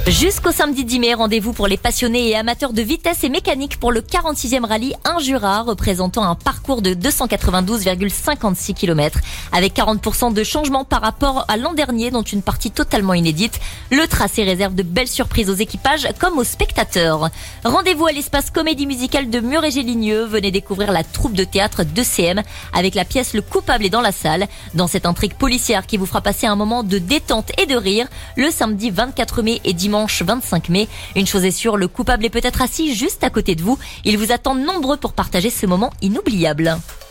Jusqu'au samedi 10 mai, rendez-vous pour les passionnés et amateurs de vitesse et mécanique pour le 46e rallye Injura, représentant un parcours de 292,56 km. Avec 40% de changement par rapport à l'an dernier, dont une partie totalement inédite. Le tracé réserve de belles surprises aux équipages comme aux spectateurs. Rendez-vous à l'espace comédie musicale de Murégé-Ligneux. Venez découvrir la troupe de théâtre 2CM avec la pièce Le coupable est dans la salle. Dans cette intrigue policière qui vous fera passer un moment de détente et de rire, le samedi 24 mai et dimanche 25 mai. Une chose est sûre, le coupable est peut-être assis juste à côté de vous. Il vous attend nombreux pour partager ce moment inoubliable.